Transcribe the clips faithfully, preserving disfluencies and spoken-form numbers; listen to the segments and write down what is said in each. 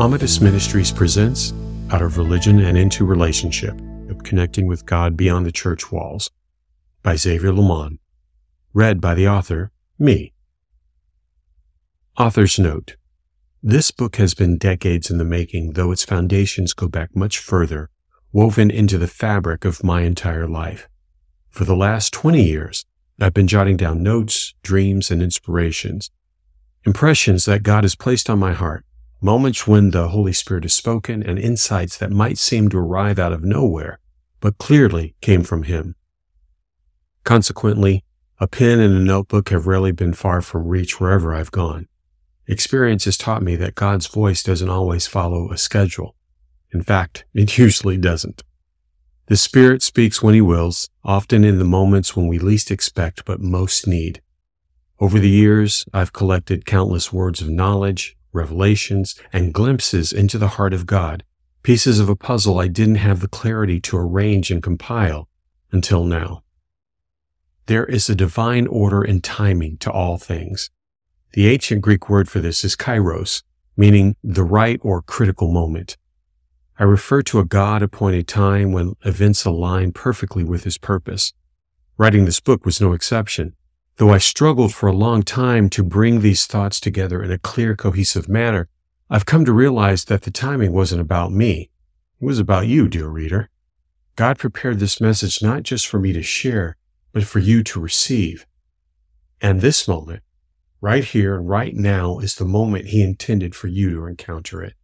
Amatus Ministries presents Out of Religion and Into Relationship, of Connecting with God Beyond the Church Walls, by Xavier Lamont. Read by the author, me. Author's note. This book has been decades in the making, though its foundations go back much further, woven into the fabric of my entire life. For the last twenty years, I've been jotting down notes, dreams, and inspirations, impressions that God has placed on my heart, moments when the Holy Spirit has spoken, and insights that might seem to arrive out of nowhere, but clearly came from Him. Consequently, a pen and a notebook have rarely been far from reach wherever I've gone. Experience has taught me that God's voice doesn't always follow a schedule. In fact, it usually doesn't. The Spirit speaks when He wills, often in the moments when we least expect but most need. Over the years, I've collected countless words of knowledge, revelations, and glimpses into the heart of God, pieces of a puzzle I didn't have the clarity to arrange and compile until now. There is a divine order and timing to all things. The ancient Greek word for this is kairos, meaning the right or critical moment. I refer to a God-appointed time when events align perfectly with His purpose. Writing this book was no exception. Though I struggled for a long time to bring these thoughts together in a clear, cohesive manner, I've come to realize that the timing wasn't about me. It was about you, dear reader. God prepared this message not just for me to share, but for you to receive. And this moment, right here and right now, is the moment He intended for you to encounter it.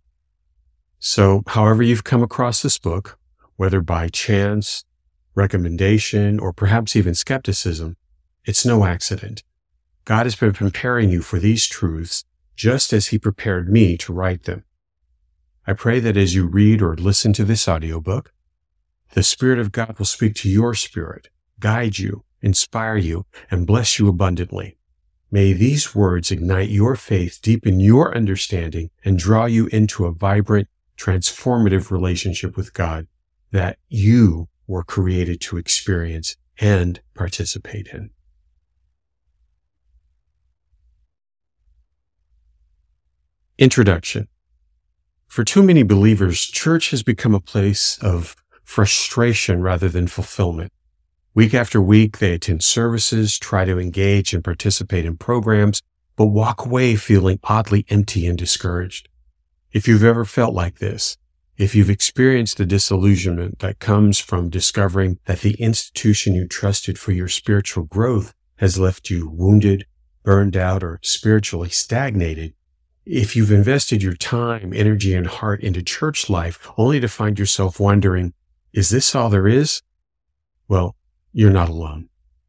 So, however you've come across this book, whether by chance, recommendation, or perhaps even skepticism, it's no accident. God has been preparing you for these truths just as He prepared me to write them. I pray that as you read or listen to this audiobook, the Spirit of God will speak to your spirit, guide you, inspire you, and bless you abundantly. May these words ignite your faith, deepen your understanding, and draw you into a vibrant, transformative relationship with God that you were created to experience and participate in. Introduction. For too many believers, church has become a place of frustration rather than fulfillment. Week after week, they attend services, try to engage and participate in programs, but walk away feeling oddly empty and discouraged. If you've ever felt like this, if you've experienced the disillusionment that comes from discovering that the institution you trusted for your spiritual growth has left you wounded, burned out, or spiritually stagnated, if you've invested your time, energy, and heart into church life only to find yourself wondering, is this all there is? Well, you're not alone.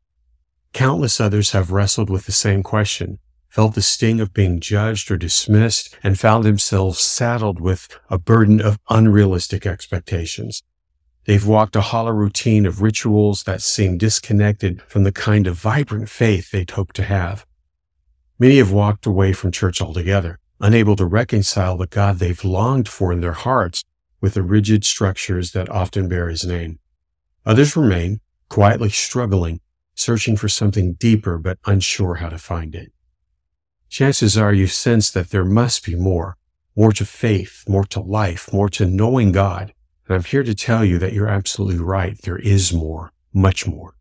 Countless others have wrestled with the same question, felt the sting of being judged or dismissed, and found themselves saddled with a burden of unrealistic expectations. They've walked a hollow routine of rituals that seem disconnected from the kind of vibrant faith they'd hoped to have. Many have walked away from church altogether, unable to reconcile the God they've longed for in their hearts with the rigid structures that often bear His name. Others remain, quietly struggling, searching for something deeper but unsure how to find it. Chances are you sense that there must be more, more to faith, more to life, more to knowing God. And I'm here to tell you that you're absolutely right. There is more, much more.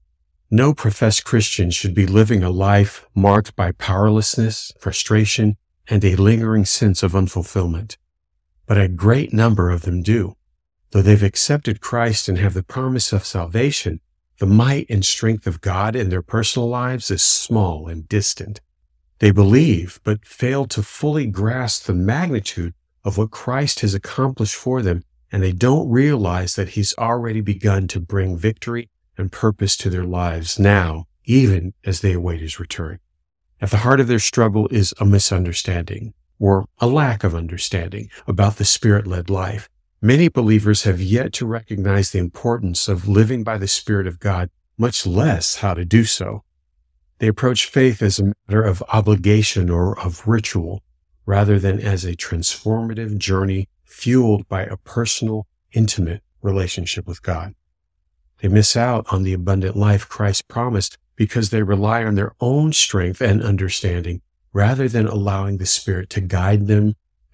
No professed Christian should be living a life marked by powerlessness, frustration, and a lingering sense of unfulfillment. But a great number of them do. Though they've accepted Christ and have the promise of salvation, the might and strength of God in their personal lives is small and distant. They believe, but fail to fully grasp the magnitude of what Christ has accomplished for them, and they don't realize that He's already begun to bring victory and purpose to their lives now, even as they await His return. At the heart of their struggle is a misunderstanding, or a lack of understanding, about the Spirit-led life. Many believers have yet to recognize the importance of living by the Spirit of God, much less how to do so. They approach faith as a matter of obligation or of ritual, rather than as a transformative journey fueled by a personal, intimate relationship with God. They miss out on the abundant life Christ promised because they rely on their own strength and understanding rather than allowing the Spirit to guide them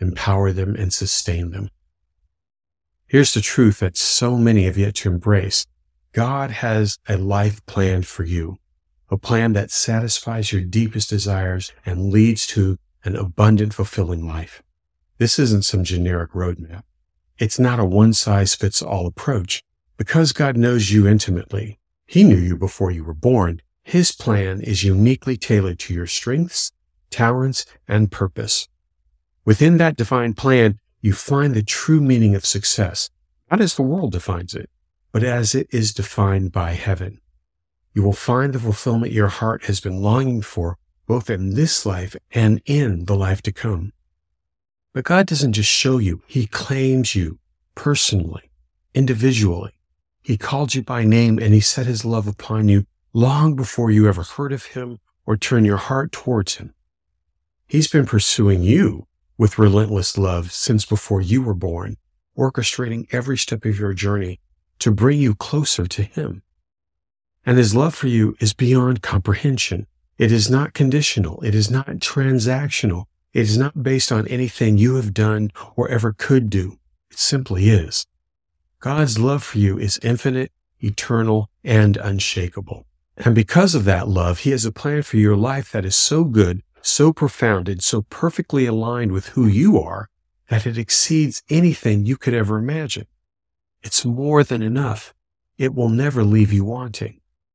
empower them, and sustain them. Here's the truth that so many have yet to embrace. God has a life plan for you, a plan that satisfies your deepest desires and leads to an abundant, fulfilling life. This isn't some generic roadmap. It's not a one-size-fits-all approach. Because God knows you intimately, He knew you before you were born. His plan is uniquely tailored to your strengths, talents, and purpose. Within that defined plan, you find the true meaning of success, not as the world defines it, but as it is defined by heaven. You will find the fulfillment your heart has been longing for, both in this life and in the life to come. But God doesn't just show you, He claims you personally, individually. He called you by name, and He set His love upon you long before you ever heard of Him or turned your heart towards Him. He's been pursuing you with relentless love since before you were born, orchestrating every step of your journey to bring you closer to Him. And His love for you is beyond comprehension. It is not conditional. It is not transactional. It is not based on anything you have done or ever could do. It simply is. God's love for you is infinite, eternal, and unshakable. And because of that love, He has a plan for your life that is so good, so profound, and so perfectly aligned with who you are that it exceeds anything you could ever imagine. It's more than enough. It will never leave you wanting.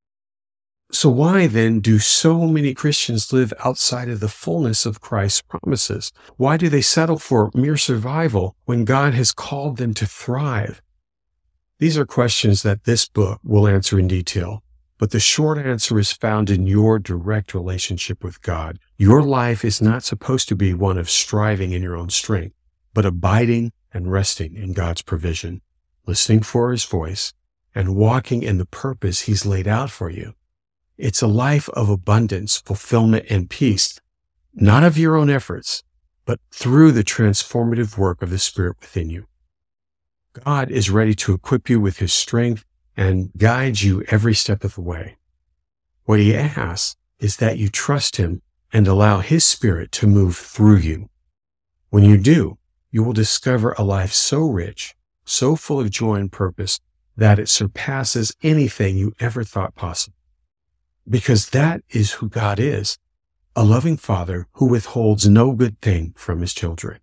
So why then do so many Christians live outside of the fullness of Christ's promises? Why do they settle for mere survival when God has called them to thrive? These are questions that this book will answer in detail, but the short answer is found in your direct relationship with God. Your life is not supposed to be one of striving in your own strength, but abiding and resting in God's provision, listening for His voice, and walking in the purpose He's laid out for you. It's a life of abundance, fulfillment, and peace, not of your own efforts, but through the transformative work of the Spirit within you. God is ready to equip you with His strength and guide you every step of the way. What He asks is that you trust Him and allow His Spirit to move through you. When you do, you will discover a life so rich, so full of joy and purpose, that it surpasses anything you ever thought possible. Because that is who God is, a loving Father who withholds no good thing from His children.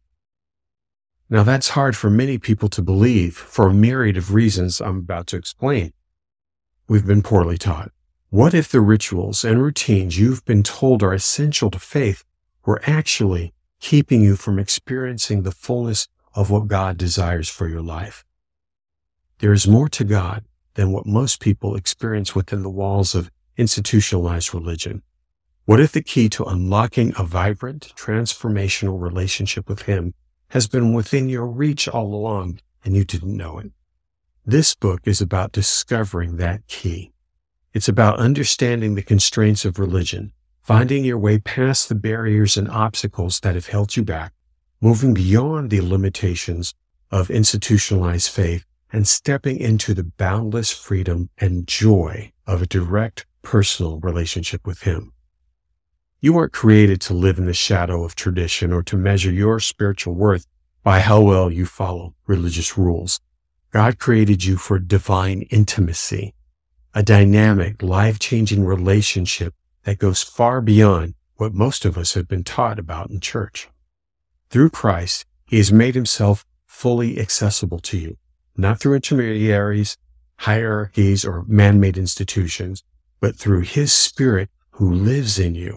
Now that's hard for many people to believe for a myriad of reasons I'm about to explain. We've been poorly taught. What if the rituals and routines you've been told are essential to faith were actually keeping you from experiencing the fullness of what God desires for your life? There is more to God than what most people experience within the walls of institutionalized religion. What if the key to unlocking a vibrant, transformational relationship with Him has been within your reach all along and you didn't know it? This book is about discovering that key. It's about understanding the constraints of religion, finding your way past the barriers and obstacles that have held you back, moving beyond the limitations of institutionalized faith, and stepping into the boundless freedom and joy of a direct, personal relationship with Him. You weren't created to live in the shadow of tradition or to measure your spiritual worth by how well you follow religious rules. God created you for divine intimacy, a dynamic, life-changing relationship that goes far beyond what most of us have been taught about in church. Through Christ, He has made Himself fully accessible to you, not through intermediaries, hierarchies, or man-made institutions, but through His Spirit who lives in you.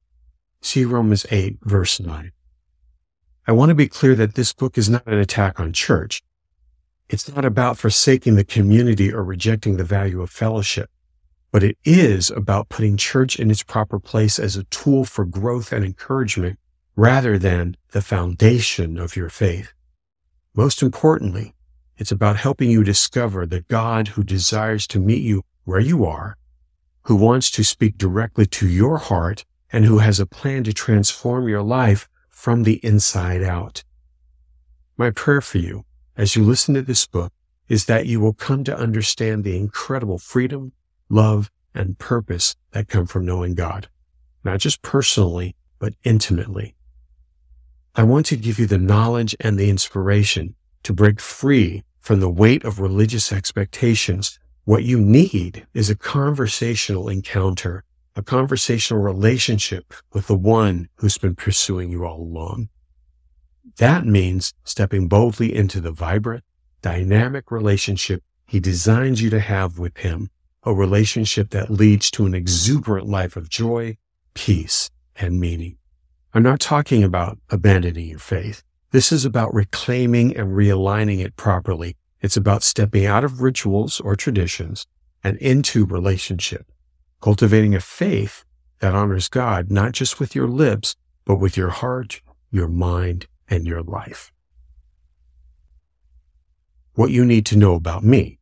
See Romans eight, verse nine. I want to be clear that this book is not an attack on church. It's not about forsaking the community or rejecting the value of fellowship, but it is about putting church in its proper place as a tool for growth and encouragement rather than the foundation of your faith. Most importantly, it's about helping you discover the God who desires to meet you where you are, who wants to speak directly to your heart, and who has a plan to transform your life from the inside out. My prayer for you, as you listen to this book, is that you will come to understand the incredible freedom, love, and purpose that come from knowing God, not just personally, but intimately. I want to give you the knowledge and the inspiration to break free from the weight of religious expectations. What you need is a conversational encounter, a conversational relationship with the one who's been pursuing you all along. That means stepping boldly into the vibrant, dynamic relationship he designs you to have with him, a relationship that leads to an exuberant life of joy, peace, and meaning. I'm not talking about abandoning your faith. This is about reclaiming and realigning it properly. It's about stepping out of rituals or traditions and into relationship, cultivating a faith that honors God, not just with your lips, but with your heart, your mind, and your life. What you need to know about me.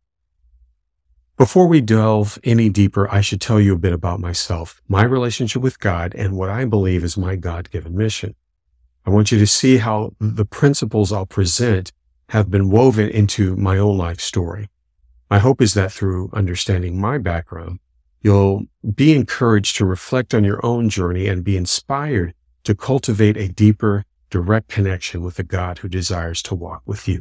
Before we delve any deeper, I should tell you a bit about myself, my relationship with God, and what I believe is my God-given mission. I want you to see how the principles I'll present have been woven into my own life story. My hope is that through understanding my background, you'll be encouraged to reflect on your own journey and be inspired to cultivate a deeper, direct connection with the God who desires to walk with you.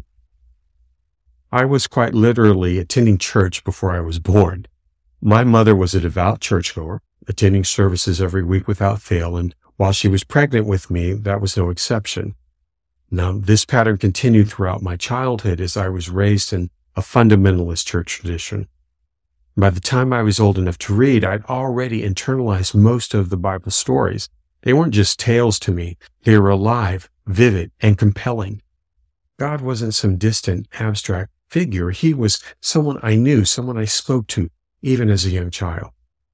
I was quite literally attending church before I was born. My mother was a devout churchgoer, attending services every week without fail, and while she was pregnant with me, that was no exception. Now, this pattern continued throughout my childhood as I was raised in a fundamentalist church tradition. By the time I was old enough to read, I'd already internalized most of the Bible stories. They weren't just tales to me. They were alive, vivid, and compelling. God wasn't some distant, abstract figure. He was someone I knew, someone I spoke to, even as a young child.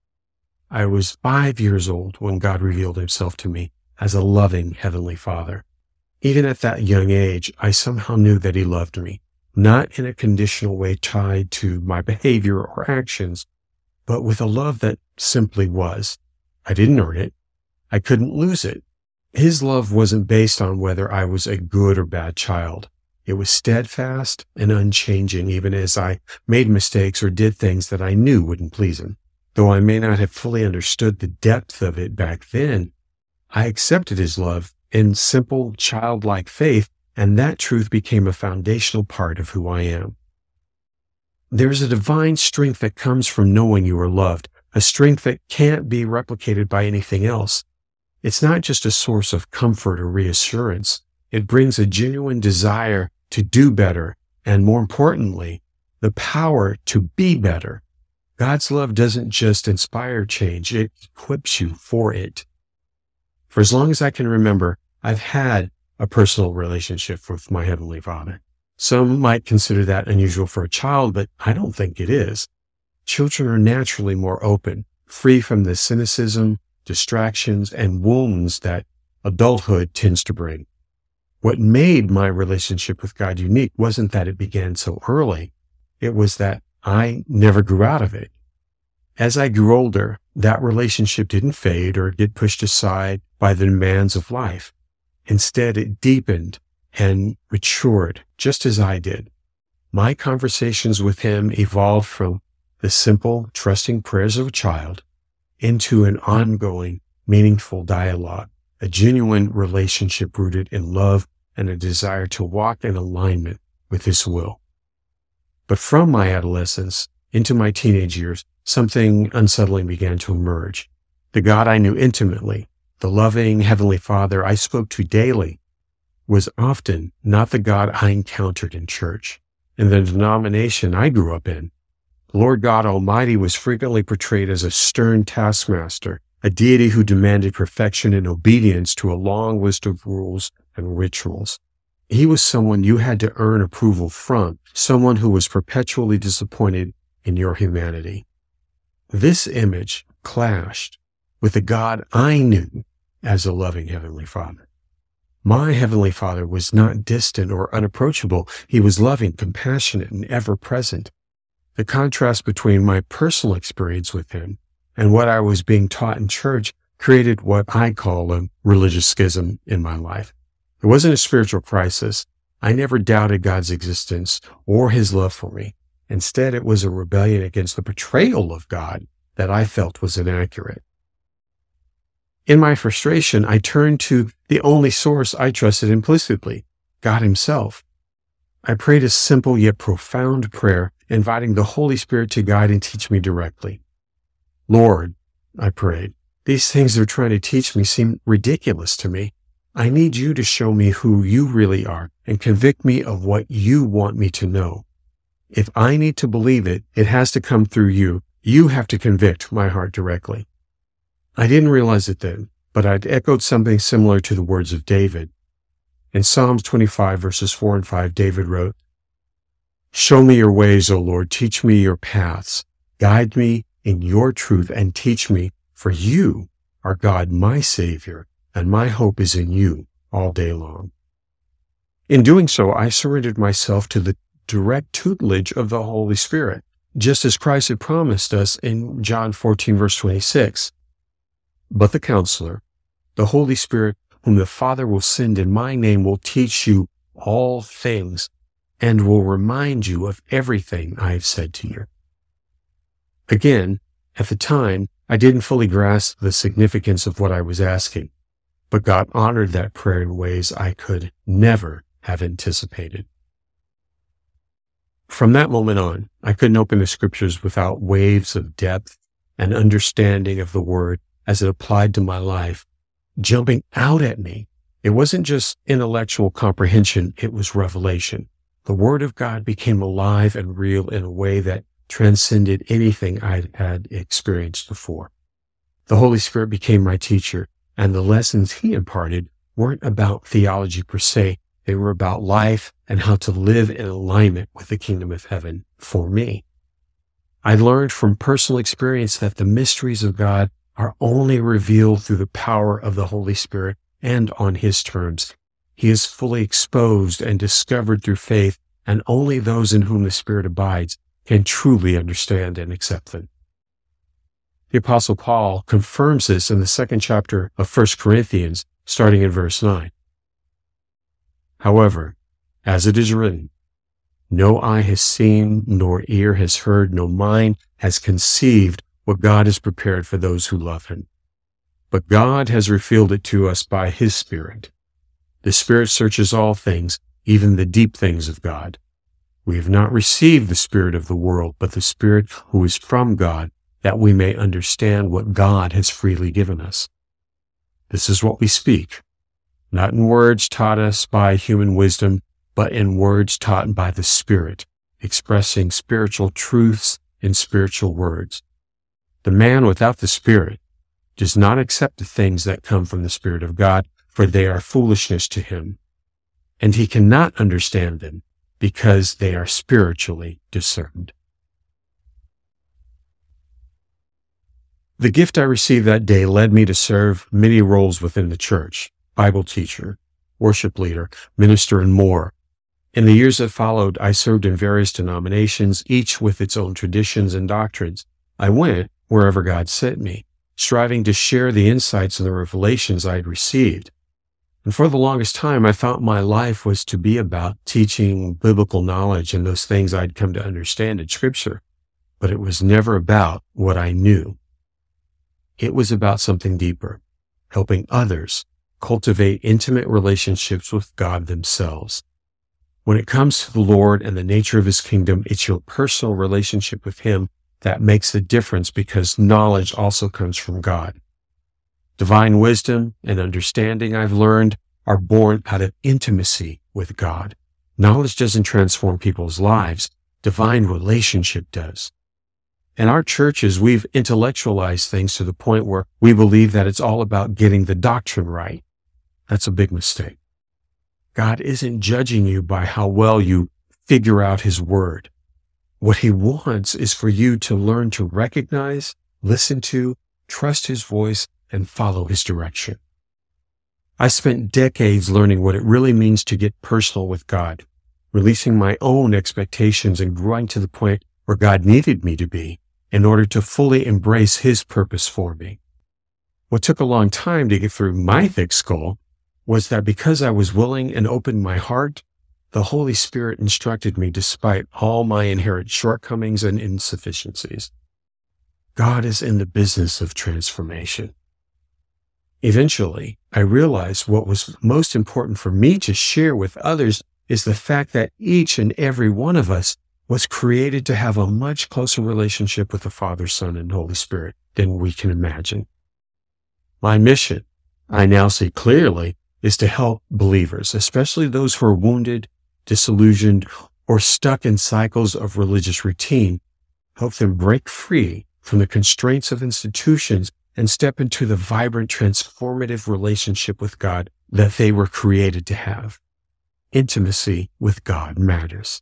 I was five years old when God revealed himself to me as a loving Heavenly Father. Even at that young age, I somehow knew that he loved me, not in a conditional way tied to my behavior or actions, but with a love that simply was. I didn't earn it. I couldn't lose it. His love wasn't based on whether I was a good or bad child. It was steadfast and unchanging, even as I made mistakes or did things that I knew wouldn't please him. Though I may not have fully understood the depth of it back then, I accepted his love in simple, childlike faith, and that truth became a foundational part of who I am. There's a divine strength that comes from knowing you are loved, a strength that can't be replicated by anything else. It's not just a source of comfort or reassurance. It brings a genuine desire to do better, and more importantly, the power to be better. God's love doesn't just inspire change, it equips you for it. For as long as I can remember, I've had a personal relationship with my Heavenly Father. Some might consider that unusual for a child, but I don't think it is. Children are naturally more open, free from the cynicism, distractions, and wounds that adulthood tends to bring. What made my relationship with God unique wasn't that it began so early. It was that I never grew out of it. As I grew older, that relationship didn't fade or get pushed aside by the demands of life. Instead, it deepened and matured just as I did. My conversations with him evolved from the simple, trusting prayers of a child into an ongoing, meaningful dialogue, a genuine relationship rooted in love and a desire to walk in alignment with his will. But from my adolescence into my teenage years, something unsettling began to emerge. The God I knew intimately, the loving Heavenly Father I spoke to daily, was often not the God I encountered in church. In the denomination I grew up in, the Lord God Almighty was frequently portrayed as a stern taskmaster, a deity who demanded perfection and obedience to a long list of rules and rituals. He was someone you had to earn approval from, someone who was perpetually disappointed in your humanity. This image clashed with the God I knew as a loving Heavenly Father. My Heavenly Father was not distant or unapproachable. He was loving, compassionate, and ever-present. The contrast between my personal experience with him and what I was being taught in church created what I call a religious schism in my life. It wasn't a spiritual crisis. I never doubted God's existence or his love for me. Instead, it was a rebellion against the portrayal of God that I felt was inaccurate. In my frustration, I turned to the only source I trusted implicitly, God Himself. I prayed a simple yet profound prayer, inviting the Holy Spirit to guide and teach me directly. Lord, I prayed, these things they're trying to teach me seem ridiculous to me. I need you to show me who you really are and convict me of what you want me to know. If I need to believe it, it has to come through you. You have to convict my heart directly. I didn't realize it then, but I'd echoed something similar to the words of David. In Psalms twenty-five, verses four and five, David wrote, "Show me your ways, O Lord, teach me your paths. Guide me in your truth and teach me, for you are God, my Savior, and my hope is in you all day long." In doing so, I surrendered myself to the direct tutelage of the Holy Spirit, just as Christ had promised us in John fourteen, verse twenty-six. But the Counselor, the Holy Spirit, whom the Father will send in my name, will teach you all things and will remind you of everything I have said to you. Again, at the time, I didn't fully grasp the significance of what I was asking, but God honored that prayer in ways I could never have anticipated. From that moment on, I couldn't open the Scriptures without waves of depth and understanding of the Word as it applied to my life, jumping out at me. It wasn't just intellectual comprehension, it was revelation. The Word of God became alive and real in a way that transcended anything I had experienced before. The Holy Spirit became my teacher, and the lessons He imparted weren't about theology per se. They were about life and how to live in alignment with the kingdom of heaven for me. I learned from personal experience that the mysteries of God are only revealed through the power of the Holy Spirit and on His terms. He is fully exposed and discovered through faith, and only those in whom the Spirit abides can truly understand and accept them. The Apostle Paul confirms this in the second chapter of First Corinthians, starting in verse nine. However, as it is written, no eye has seen, nor ear has heard, no mind has conceived what God has prepared for those who love Him. But God has revealed it to us by His Spirit. The Spirit searches all things, even the deep things of God. We have not received the spirit of the world, but the Spirit who is from God, that we may understand what God has freely given us. This is what we speak, not in words taught us by human wisdom, but in words taught by the Spirit, expressing spiritual truths in spiritual words. The man without the Spirit does not accept the things that come from the Spirit of God, for they are foolishness to him, and he cannot understand them because they are spiritually discerned. The gift I received that day led me to serve many roles within the church: Bible teacher, worship leader, minister, and more. In the years that followed, I served in various denominations, each with its own traditions and doctrines. I went wherever God sent me, striving to share the insights and the revelations I had received. And for the longest time, I thought my life was to be about teaching biblical knowledge and those things I'd come to understand in Scripture. But it was never about what I knew. It was about something deeper, helping others cultivate intimate relationships with God themselves. When it comes to the Lord and the nature of His kingdom, it's your personal relationship with Him that makes the difference, because knowledge also comes from God. Divine wisdom and understanding, I've learned, are born out of intimacy with God. Knowledge doesn't transform people's lives. Divine relationship does. In our churches, we've intellectualized things to the point where we believe that it's all about getting the doctrine right. That's a big mistake. God isn't judging you by how well you figure out His word. What He wants is for you to learn to recognize, listen to, trust His voice, and follow His direction. I spent decades learning what it really means to get personal with God, releasing my own expectations and growing to the point where God needed me to be in order to fully embrace His purpose for me. What took a long time to get through my thick skull was that because I was willing and opened my heart, the Holy Spirit instructed me despite all my inherent shortcomings and insufficiencies. God is in the business of transformation. Eventually, I realized what was most important for me to share with others is the fact that each and every one of us was created to have a much closer relationship with the Father, Son, and Holy Spirit than we can imagine. My mission, I now see clearly, is to help believers, especially those who are wounded, disillusioned, or stuck in cycles of religious routine, help them break free from the constraints of institutions and step into the vibrant, transformative relationship with God that they were created to have. Intimacy with God matters.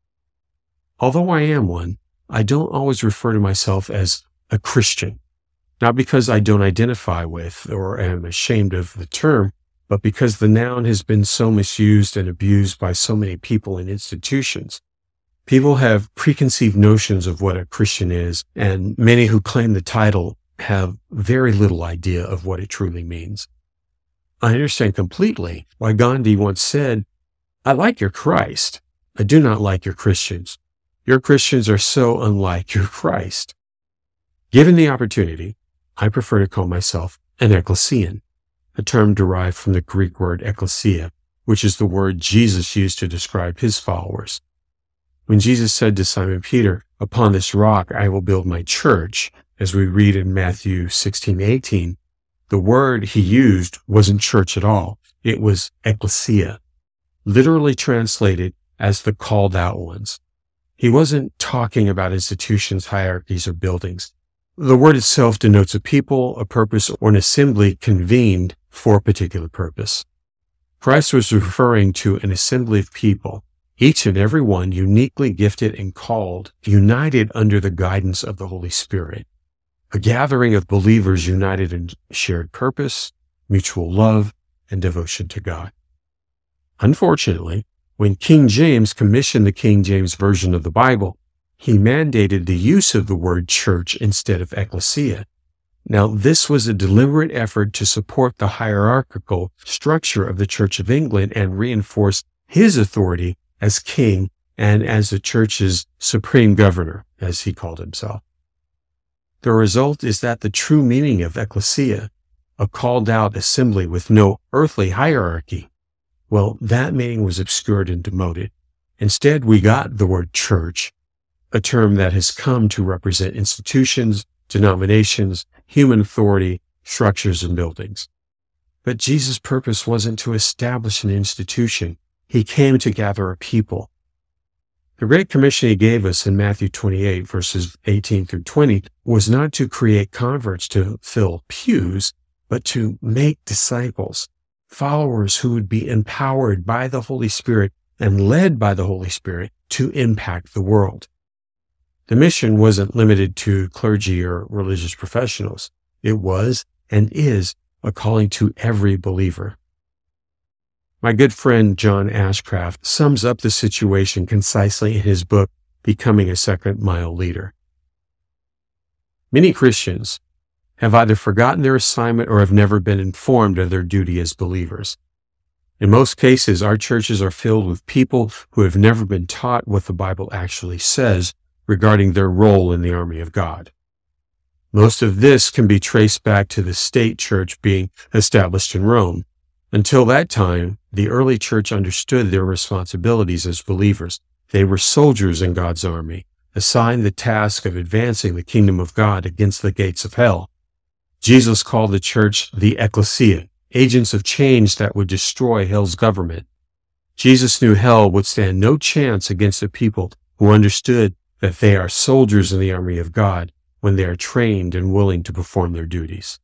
Although I am one, I don't always refer to myself as a Christian, not because I don't identify with or am ashamed of the term, but because the noun has been so misused and abused by so many people and institutions. People have preconceived notions of what a Christian is, and many who claim the title have very little idea of what it truly means. I understand completely why Gandhi once said, "I like your Christ. I do not like your Christians. Your Christians are so unlike your Christ." Given the opportunity, I prefer to call myself an ecclesian, a term derived from the Greek word ekklesia, which is the word Jesus used to describe his followers. When Jesus said to Simon Peter, "Upon this rock I will build my church," as we read in Matthew sixteen eighteen, the word he used wasn't church at all. It was ekklesia, literally translated as the called out ones. He wasn't talking about institutions, hierarchies, or buildings. The word itself denotes a people, a purpose, or an assembly convened for a particular purpose. Christ was referring to an assembly of people, each and every one uniquely gifted and called, united under the guidance of the Holy Spirit. A gathering of believers united in shared purpose, mutual love, and devotion to God. Unfortunately, when King James commissioned the King James Version of the Bible, he mandated the use of the word church instead of ecclesia. Now, this was a deliberate effort to support the hierarchical structure of the Church of England and reinforce his authority as king and as the church's supreme governor, as he called himself. The result is that the true meaning of ecclesia, a called-out assembly with no earthly hierarchy, well, that meaning was obscured and demoted. Instead, we got the word church, a term that has come to represent institutions, denominations, human authority, structures, and buildings. But Jesus' purpose wasn't to establish an institution. He came to gather a people. The Great Commission he gave us in Matthew twenty-eight, verses eighteen through twenty, was not to create converts to fill pews, but to make disciples, followers who would be empowered by the Holy Spirit and led by the Holy Spirit to impact the world. The mission wasn't limited to clergy or religious professionals. It was and is a calling to every believer. My good friend John Ashcraft sums up the situation concisely in his book, Becoming a Second Mile Leader. Many Christians have either forgotten their assignment or have never been informed of their duty as believers. In most cases, our churches are filled with people who have never been taught what the Bible actually says regarding their role in the army of God. Most of this can be traced back to the state church being established in Rome. Until that time, the early church understood their responsibilities as believers. They were soldiers in God's army, assigned the task of advancing the kingdom of God against the gates of hell. Jesus called the church the ecclesia, agents of change that would destroy hell's government. Jesus knew hell would stand no chance against a people who understood that they are soldiers in the army of God when they are trained and willing to perform their duties.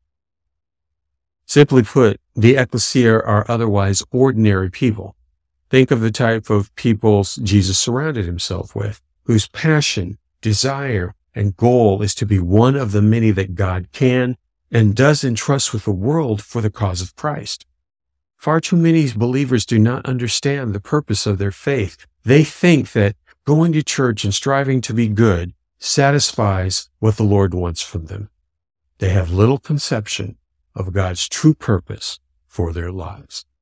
Simply put, the ecclesia are otherwise ordinary people. Think of the type of people Jesus surrounded himself with, whose passion, desire, and goal is to be one of the many that God can and does entrust with the world for the cause of Christ. Far too many believers do not understand the purpose of their faith. They think that going to church and striving to be good satisfies what the Lord wants from them. They have little conception of God's true purpose for their lives.